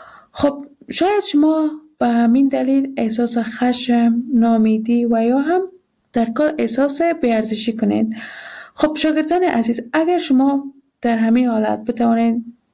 Speaker 3: خب شاید شما به همین دلیل احساس خشم، ناامیدی و یا هم در کل احساس بی‌ارزشی کنید. خب شاگردان عزیز، اگر شما در همین حالت بتوانید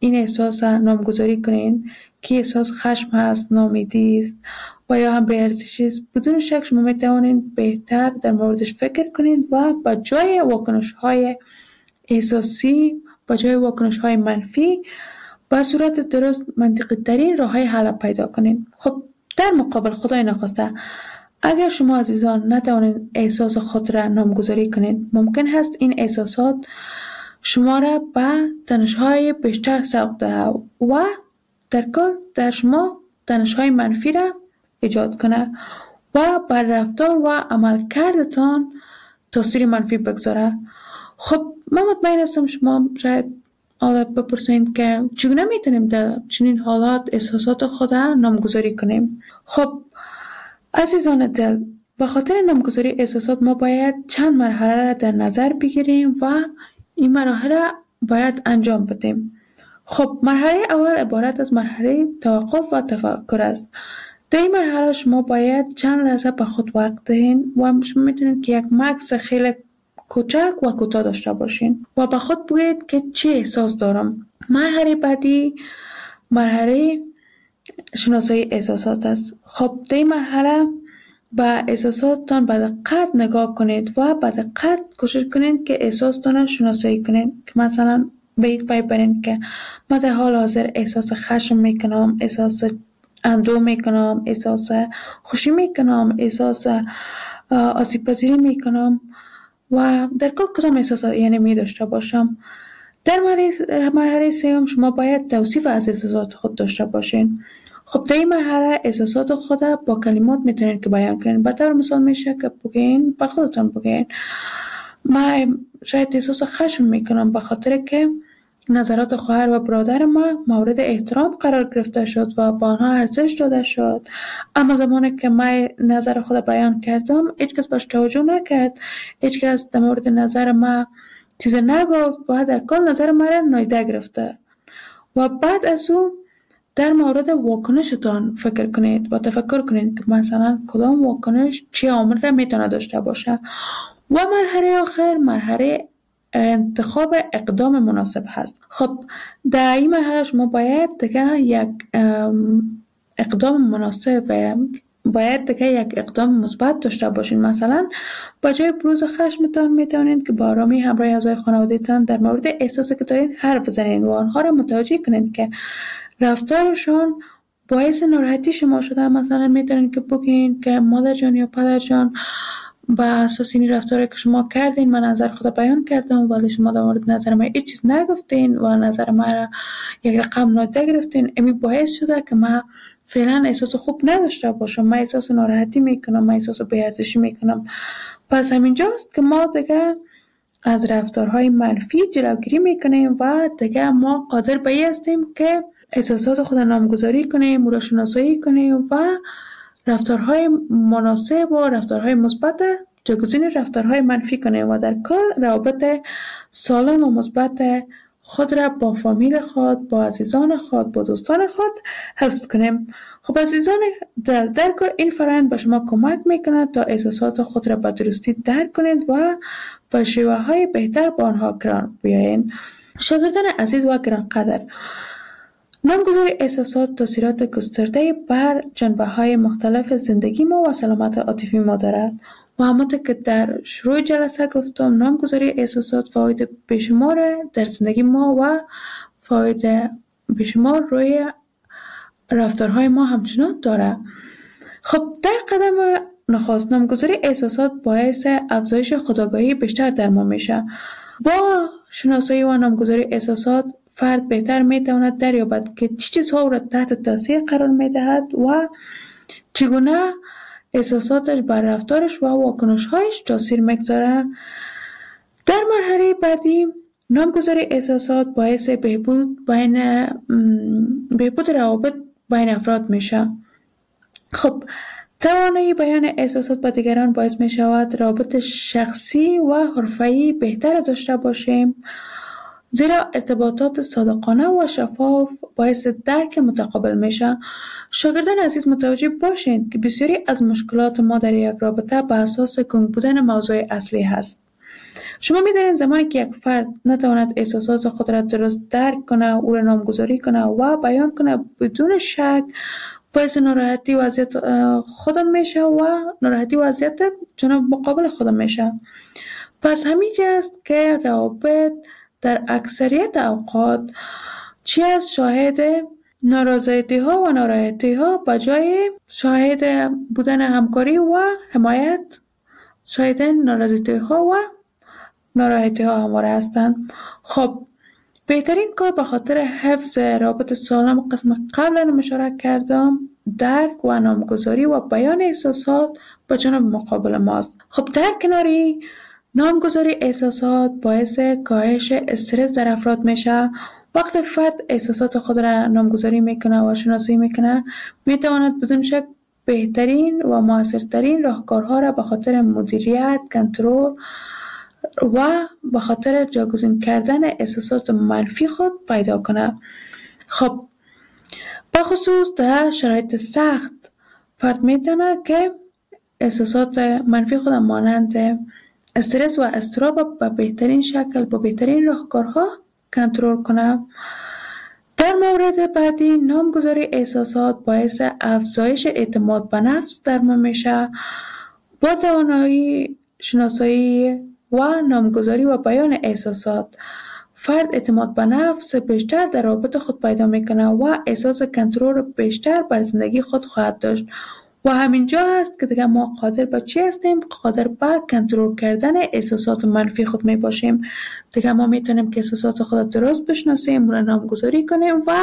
Speaker 3: این احساس نامگذاری کنین که احساس خشم هست، ناامیدی است و یا هم بی‌ارزشی است، بدون شک شما میتوانید بهتر در موردش فکر کنید و با جای واکنش‌های احساسی، با جای واکنش‌های منفی، با صورت درست منطقی ترین راه‌های حل پیدا کنید. خب در مقابل خدای نخواسته اگر شما عزیزان نتوانید احساس خود را نامگذاری کنید، ممکن است این احساسات شما را به تنش‌های بیشتر سوق دهد و در کل در شما تنش‌های منفی را ایجاد کنه و بر رفتار و عملکردتان تاثیر منفی بگذاره. خب من مطمئن هستم شما شاید حالا بپرسید که چگونه میتونیم در چنین حالات احساسات خود را نامگذاری کنیم. خب عزیزان دل، به خاطر نامگذاری احساسات ما باید چند مرحله را در نظر بگیریم و این مراحل را باید انجام بدیم. خب مرحله اول عبارت از مرحله توقف و تفکر است. در این مرحله شما باید چند لحظه به خود وقت دهید و شما میتونید که یک مکث خیلی کوچک و کوتاه داشته باشین و به خود بگویید که چه احساس دارم. مرحله بعدی مرحله شناسایی احساسات است. خب در این مرحله به احساساتتان به دقت نگاه کنید و به دقت کوشش کنید که احساستان شناسایی کنید، که مثلا بهید پی برید که من در حال حاضر احساس خشم میکنم، احساس اندوه میکنم، احساس خوشی میکنم، احساس آسیب پذیری میکنم و در کدام احساسات یعنی می داشته باشم. در مرحله سوم شما باید توصیف از احساسات خود داشته باشین. خب در این مرحله احساسات خود با کلمات میتونید که بیان کنین. به طور مثال میشه که بگین، به خودتان بگین من شاید احساس خشم میکنم به خاطر که نظرات خواهر و برادر ما مورد احترام قرار گرفته شد و با آنها ارزش داده شد، اما زمانی که من نظر خود بیان کردم هیچ کس بهش توجه نکرد، هیچ کس در مورد نظر ما چیز نگفت و در کل نظر ما را نادیده گرفته. و بعد از اون در مورد واکنشتان فکر کنید و تفکر کنید که مثلا کدام واکنش چه عامل را میتونه داشته باشه. و مرحله آخر مرحله انتخاب اقدام مناسب هست. خب در این مرحله شما باید دیگه یک اقدام مناسب و باید دیگه یک اقدام مثبت داشته باشین. مثلا با جای بروز خشمتان میتونید که با آرامی همراه اعضای خانواده‌تان در مورد احساسی که دارین حرف بزنین و آنها را متوجه کنید که رفتارشان باعث ناراحتی شما شده. مثلا میتونید که بگین که مادر جان یا پدر جان با اساس این رفتاری که شما کردین من نظر خود بیان کردم ولی شما در مورد نظر من هیچ چیز نگفتین و نظر من را یک رقم نادیده گرفتین. امی باعث شده که من فعلا احساس خوب نداشته باشم، من احساس ناراحتی میکنم، من احساس بی‌ارزشی میکنم. پس همینجاست که ما دیگه از رفتارهای منفی جلوگیری میکنیم و دیگه ما قادر به این هستیم که احساسات خود نامگذاری کنیم، او را شناسایی کنیم و رفتارهای مناسب و رفتارهای مثبت جایگزین رفتارهای منفی کنیم و در کل روابط سالم و مثبت خود را با فامیل خود، با عزیزان خود، با دوستان خود حفظ کنیم. خب عزیزان در کل این فرآیند به شما کمک میکنه تا احساسات خود را به درستی درک کنید و با شیوه های بهتر با آنها کنار بیایید. شاگردان عزیز و گرانقدر، نامگذاری احساسات تاثیرات گسترده بر جنبه‌های مختلف زندگی ما و سلامت عاطفی ما دارد و همانطور که در شروع جلسه گفتم نامگذاری احساسات فواید بیشمار در زندگی ما و فواید بیشمار روی رفتارهای ما همچنان دارد. خب در قدم نخست نامگذاری احساسات باعث افزایش خودآگاهی بیشتر در ما میشه. با شناسایی و نامگذاری احساسات فرد بهتر میتواند دریابد که چه چیزها را تحت تاثیر قرار میدهد و چگونه احساساتش بر رفتارش و واکنش‌هایش تاثیر میگذارد. در مرحله بعدی نامگذاری احساسات باعث بهبود روابط بین افراد میشه. خب توانایی بیان احساسات با دیگران باعث می شود روابط شخصی و حرفه‌ای بهتر داشته باشیم، زیرا ارتباطات صادقانه و شفاف باعث درک متقابل میشه. شاگردان عزیز متوجه باشید که بسیاری از مشکلات ما در یک رابطه به اساس گنگ بودن موضوع اصلی هست. شما می‌دانید زمانی که یک فرد نتواند احساسات خود را درست درک کنه، او را نامگذاری کنه و بیان کنه، بدون شک باعث ناراحتی وضعیت خودم میشه و ناراحتی وضعیت جناب مقابل خودم میشه. پس همیشه است که روابط در اکثریت اوقات چی از شاهد نارضایتی ها و ناراحتی ها به جای شاهد بودن همکاری و حمایت شاهد نارضایتی ها و ناراحتی ها همواره هستند. خب بهترین کار به خاطر حفظ رابط سالم قسم قبلا اشاره کردم درک و نامگذاری و بیان احساسات به جانب مقابل ماست. خب در کناری نامگذاری احساسات باعث کاهش استرس در افراد میشه. وقتی فرد احساسات خود را نامگذاری میکنه و شناسایی میکنه میتواند بدون شک بهترین و موثرترین راهکارها را به خاطر مدیریت، کنترل و به خاطر جاگزین کردن احساسات منفی خود پیدا کنه. خب به خصوص در شرایط سخت فرد میتونه که احساسات منفی خود مانند استرس و اضطراب به بهترین شکل با بهترین راهکارها کنترل کنه. در مورد بعدی نامگذاری احساسات باعث افزایش اعتماد به نفس در ما میشه. با توانایی شناسایی و نامگذاری و بیان احساسات فرد اعتماد به نفس بیشتر در رابطه خود پیدا میکنه و احساس کنترل بیشتر بر زندگی خود خواهد داشت و همینجا هست که دیگه ما قادر به چی هستیم؟ قادر به کنترل کردن احساسات منفی خود می باشیم. دیگه ما میتونیم که احساسات خود درست بشناسیم، را نامگذاری کنیم و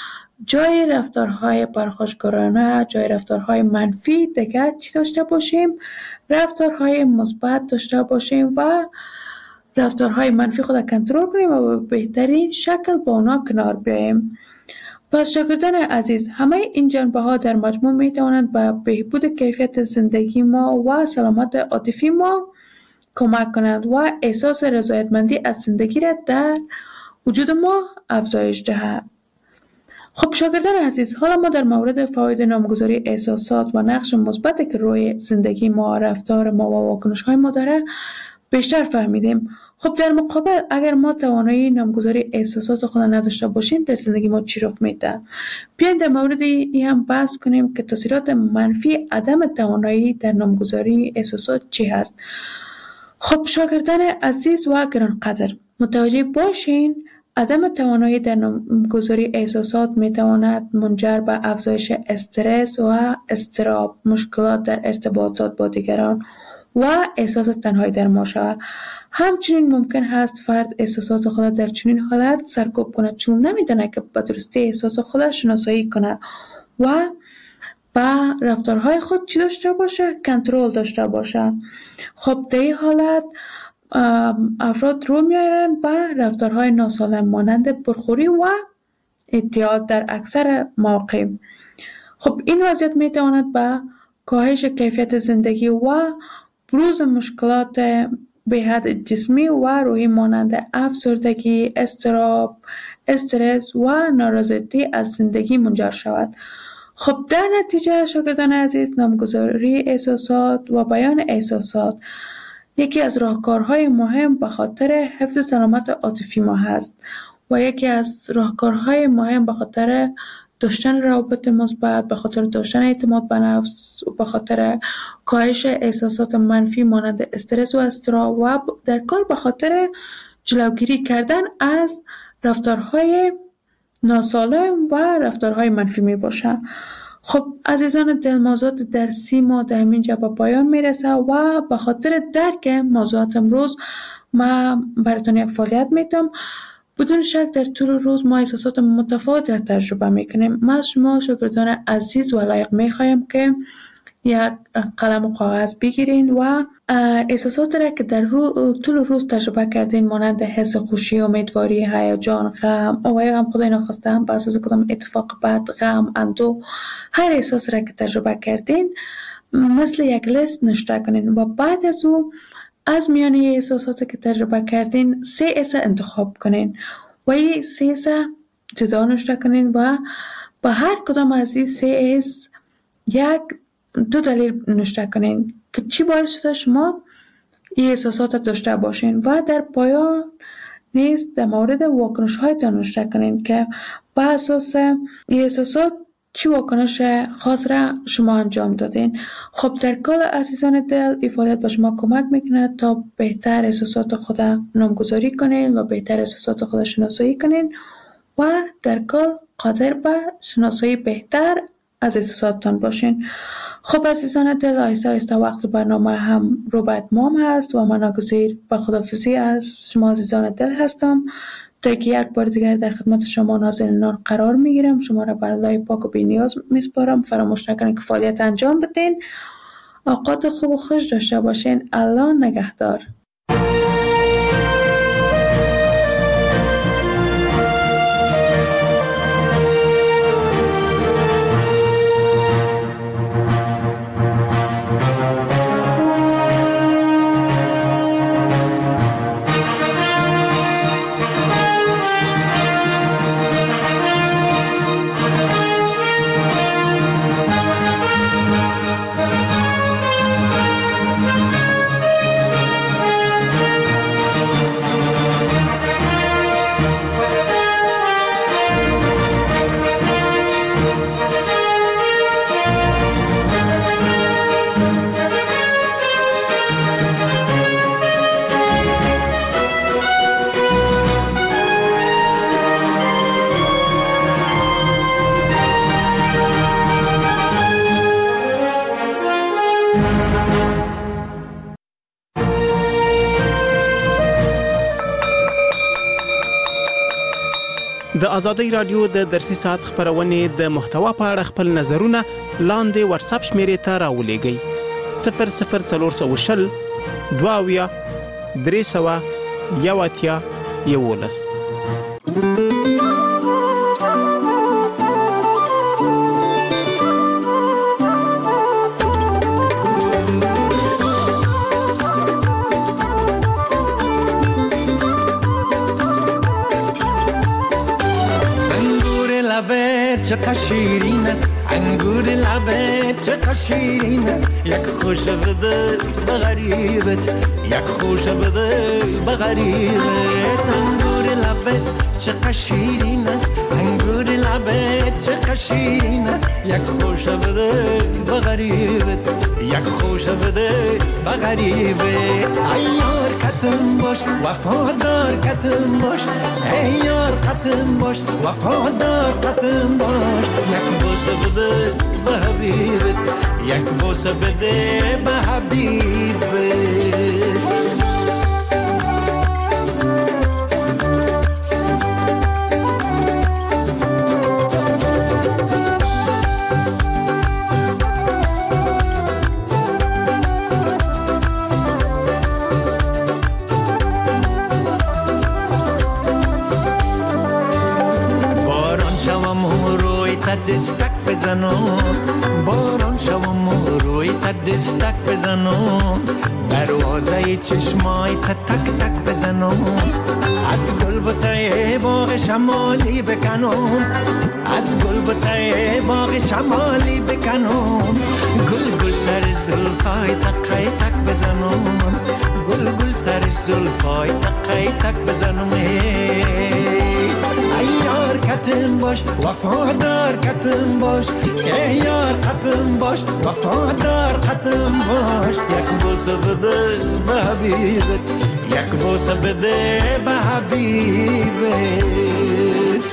Speaker 3: جای رفتارهای پرخاشگرانه، جای رفتارهای منفی دیگه چی داشته باشیم؟ رفتارهای مثبت داشته باشیم و رفتارهای منفی خود کنترل کنیم و به بهترین شکل با اونا کنار بیاییم. پس شاگردان عزیز، همه این جنبه ها در مجموع می توانند به بهبود کیفیت زندگی ما و سلامت عاطفی ما کمک کنند و احساس رضایتمندی از زندگی را در وجود ما افزایش دهد. خب شاگردان عزیز، حالا ما در مورد فواید نامگذاری احساسات و نقش مثبتی که روی زندگی ما، رفتار ما و واکنش های ما داره بیشتر فهمیدیم. خب در مقابل اگر ما توانایی نامگذاری احساسات خود نداشته باشیم در زندگی ما چی رخ میده؟ بیاین در مورد این هم بحث کنیم که تاثیرات منفی عدم توانایی در نامگذاری احساسات چی هست. خب شاگردان عزیز و گرانقدر، متوجه باشین عدم توانایی در نامگذاری احساسات میتواند منجر به افزایش استرس و اضطراب، مشکلات در ارتباطات با دیگران و احساس تنهایی در ما شود. همچنین ممکن هست فرد احساسات خود در چنین حالت سرکوب کنه چون نمیدونه که به درستی احساس خود شناسایی کنه و با رفتارهای خود چی داشته باشه؟ کنترل داشته باشه. خب در این حالت افراد رو میارن به رفتارهای ناسالم مانند پرخوری و اعتیاد در اکثر مواقع. خب این وضعیت میتواند به کاهش کیفیت زندگی و بروز مشکلات به حد جسمی و روحی مانند افسردگی، اضطراب، استرس و نارضایتی از زندگی منجر شود. خب در نتیجه شاگردان عزیز، نامگذاری احساسات و بیان احساسات یکی از راهکارهای مهم به خاطر حفظ سلامت عاطفی ما هست و یکی از راهکارهای مهم به خاطر داشتن روابط مثبت، به خاطر داشتن اعتماد به نفس، به خاطر کاهش احساسات منفی مانند استرس و اضطراب و در کل به خاطر جلوگیری کردن از رفتارهای ناسالم و رفتارهای منفی می باشه. خب عزیزان دل، موضوعات درسی ما در همینجا به پایان میرسه و به خاطر درک موضوعات امروز ما براتون یک فعالیت میتونم. بدون شک در طول روز ما احساسات متفاوت را تجربه میکنیم. ما از شما شاگردان عزیز و لایق میخوایم که یک قلم و کاغذ بگیرین و احساسات را که در طول روز تجربه کردین مانند حس خوشی، امیدواری، هیجان، غم و یا هم خدای نخواسته هم به اساس کدام اتفاق بد، غم، اندوه، هر احساس را که تجربه کردین مثل یک لیست نوشته کنین و بعد از او از میان احساساتی که تجربه کردین 3 حس انتخاب کنین و این 3 حس جدا نوشته کنین و به هر کدام از این 3 حس یک 2 دلیل نوشته کنین که چی باعث شده شما این احساسات داشته باشین و در پایان نیز در مورد واکنش هایتان نوشته کنین که با اساس این احساسات چی واکنش خاص را شما انجام دادین. خب در کل عزیزان دل، این فعالیت به شما کمک میکنه تا بهتر احساسات خود نامگذاری کنین و بهتر احساسات خود شناسایی کنین و در کل قادر به شناسایی بهتر از احساساتتان باشین. خب عزیزان دل، آهسته آهسته وقت برنامه هم رو به اتمام هست و من ناگزیر به خداحافظی از شما عزیزان دل هستم تا که یک بار دیگر در خدمت شما نازنینان قرار میگیرم. شما را به الله پاک و بی‌نیاز میسپارم. فراموش نکنید که فعالیت انجام بدین. اوقات خوب و خوش داشته باشین. الله نگهدار.
Speaker 4: د آزادۍ رادیو د درسي ساعت خبرونه د محتوا په اړه خپل نظرونه لاندې واتس اپ شمیرې ته راولېږئ 00420 22 311
Speaker 5: چقدر شیرین است انگور لبت، چقدر شیرین است یک خوش بده به غریبت، یک خوش بده به غریبت. انگور لبت چقدر شیرین است انگور لبت، چقدر شیرین است یک خوش بده به غریبت، یک خوش بده به غریبت. ای یار قطن باش وفادار قطن باش، ای یار قطن باش وفادار قطن باش. یک بوسه بده به حبیبت، یک بوسه بده به حبیبت. دستک بزنم باران شوم و روی تا دستک بزنم، دروازه چشمای تا تک تک بزنم، از گل بوته باغ شمالی بکنم، از گل بوته باغ شمالی بکنم، گل گل سر زلفای تقای تک بزنم، گل گل سر زلفای تقای تک بزنم. ای یار قطن باش وفادار قطن باش، ای یار قطن باش وفادار قطن باش. یک بوسه بده به حبیبت، یک بوسه بده به حبیبت.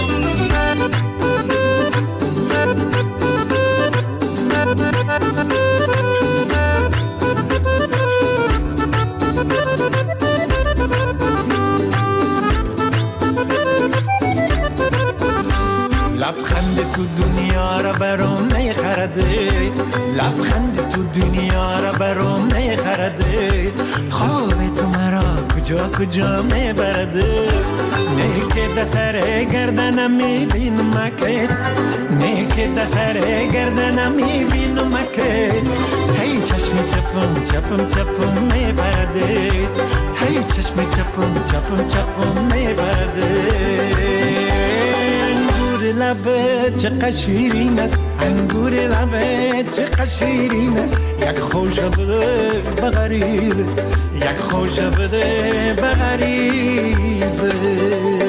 Speaker 5: لبخند تو دنیا را برام میخرده، لبخند تو دنیا را برام میخرده، خواب تو مرا کجا کجا میبرده. نیکه دسر گردنم میبینم مکت، نیکه دسر گردنم میبینم مکت. هی چشم چپم چپم چپم میبرده، هی چشم چپم چپم چپم میبرده. لبت چه شیرین است انگور لبت چه شیرین است یک خوش بده به غریب یک خوش بده به غریب